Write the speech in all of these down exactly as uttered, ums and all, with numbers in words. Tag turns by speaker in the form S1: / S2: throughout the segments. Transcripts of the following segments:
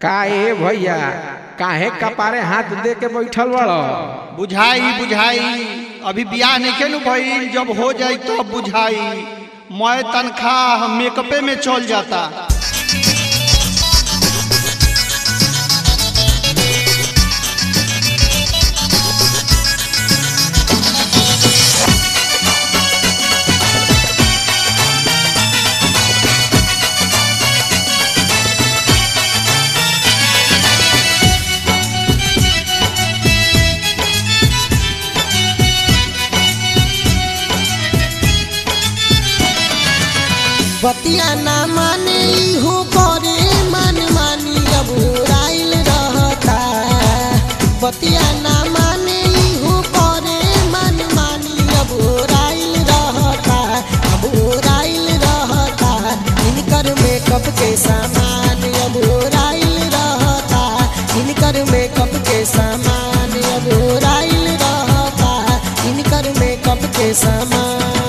S1: काहे भैया काहे कपारे हाथ दे के बैठल बड़ो?
S2: बुझाई बुझाई अभी बियाह नहीं नु भइल, जब हो जाई तो बुझाई। मैं तनख्वाह मेकअपे में चल जाता।
S3: बतिया ना माने हो करे मन मानी अब राइल रहता। बतिया ना माने हो करे मन मानी अब राइल रहता। अब राइल रहता इनकर मेकअप के सामान अब राइल रहता। इनकर मेकअप के सामान अब राइल रहता। इनकर मेकअप के सामान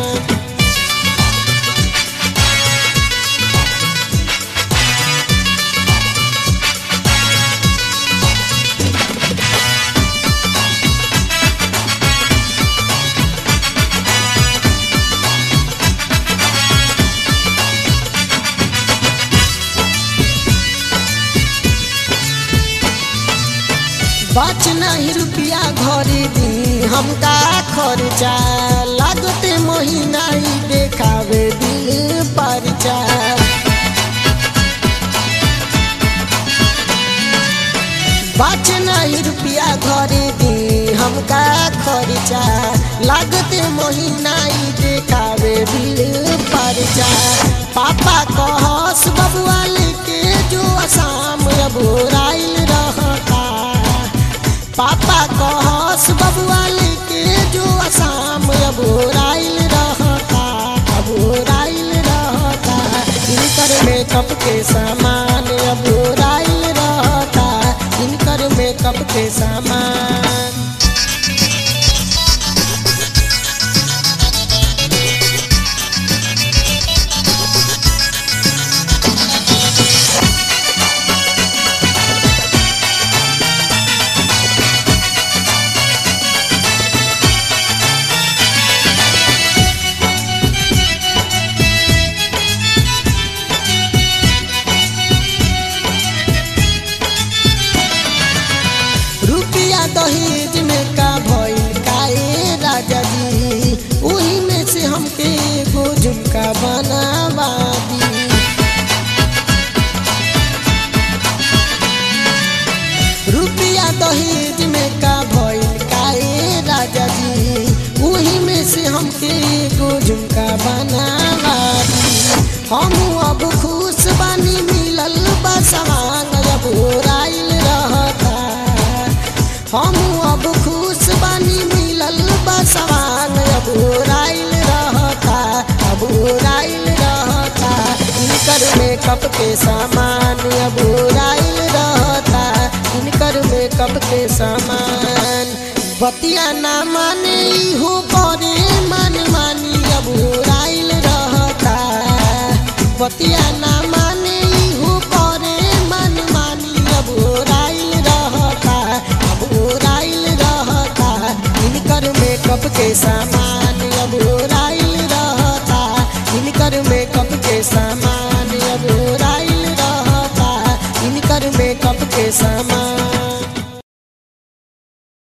S3: बच नहीं रुपया घरे दी हमका खर्चा। लागते महीना ही देखावे दिल परचा। बच नहीं रुपया घरे दी हमका खर्चा। लागते महीना ही देखावे दिल परचा। पापा कहस बबुआ लेके जो आसाम अब राइल रहता। पापा कहस बबुआ लेके जो आसाम अब राइल रहता। अब राइल रहता इनकर मेकअप के सामान अब राइल रहता। इनकर मेकअप के सामान दहेज में का भइल काए राजा जी। उही में से हमके एगो झुमका बनावा दी। रुपया दहेज में का भइल काए राजा जी। उही में से हमके एगो झुमका बनावा दी। हम अब खुश बानी मिलल बा सवांग अब राइल रहता। हम अब खुश बानी मिलल बा सवांग अब राइल रहता। अब राइल रहता इनकर मेकअप के सामान अब राइल रहता। इनकर मेकअप के सामान बतिया ना माने हो करे मन मानी अब राइल रहता। बतिया ना माने हो करे मन मानी अब राइल रहता। अब राइल रहता इनकर मेकअप के सामान अब राइल रहता। इनकर मेकअप के सामान अब राइल रहता। इनकर मेकअप के सामान